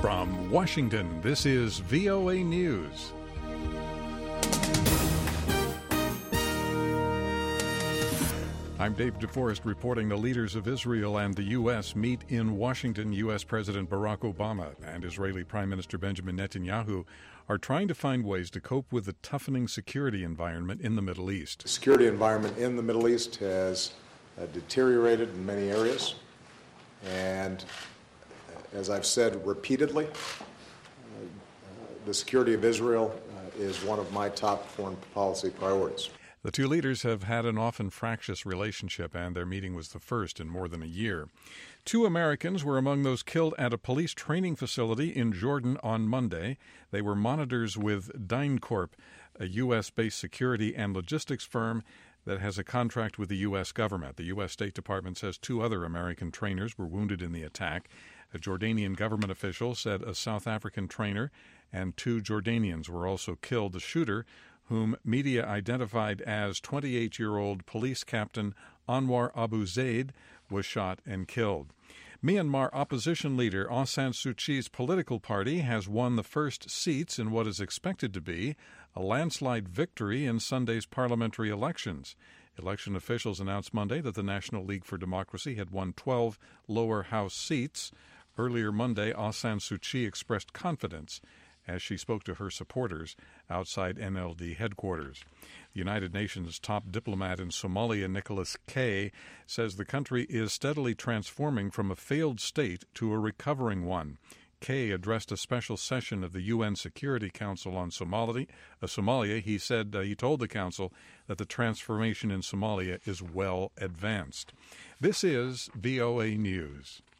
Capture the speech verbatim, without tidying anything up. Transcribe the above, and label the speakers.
Speaker 1: From Washington, this is V O A News. I'm Dave DeForest reporting the leaders of Israel and the U S meet in Washington. U S. President Barack Obama and Israeli Prime Minister Benjamin Netanyahu are trying to find ways to cope with the toughening security environment in the Middle East.
Speaker 2: The security environment in the Middle East has uh, deteriorated in many areas, and uh, as I've said repeatedly, uh, uh, the security of Israel uh, is one of my top foreign policy priorities.
Speaker 1: The two leaders have had an often fractious relationship, and their meeting was the first in more than a year. Two Americans were among those killed at a police training facility in Jordan on Monday. They were monitors with DynCorp, a U S-based security and logistics firm that has a contract with the U S government. The U S State Department says two other American trainers were wounded in the attack. A Jordanian government official said a South African trainer and two Jordanians were also killed. The shooter, whom media identified as twenty-eight-year-old police captain Anwar Abu Zaid, was shot and killed. Myanmar opposition leader Aung San Suu Kyi's political party has won the first seats in what is expected to be a landslide victory in Sunday's parliamentary elections. Election officials announced Monday that the National League for Democracy had won twelve lower house seats. Earlier Monday, Aung San Suu Kyi expressed confidence as she spoke to her supporters outside N L D headquarters. The United Nations top diplomat in Somalia, Nicholas K., says the country is steadily transforming from a failed state to a recovering one. K addressed a special session of the U N Security Council on Somalia. Uh, Somalia. He said uh, he told the council that the transformation in Somalia is well advanced. This is V O A News.